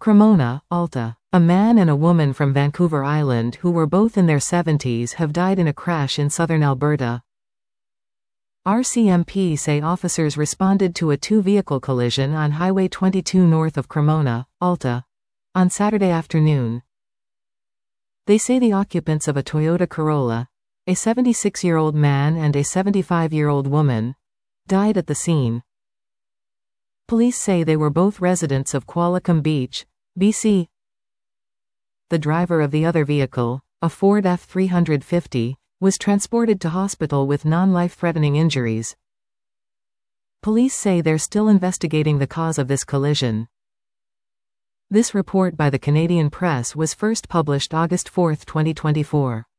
Cremona, Alta. A man and a woman from Vancouver Island who were both in their 70s have died in a crash in southern Alberta. RCMP say officers responded to a two-vehicle collision on Highway 22 north of Cremona, Alta, on Saturday afternoon. They say the occupants of a Toyota Corolla, a 76-year-old man and a 75-year-old woman, died at the scene. Police say they were both residents of Qualicum Beach, BC. The driver of the other vehicle, a Ford F-350, was transported to hospital with non-life-threatening injuries. Police say they're still investigating the cause of this collision. This report by the Canadian Press was first published August 4, 2024.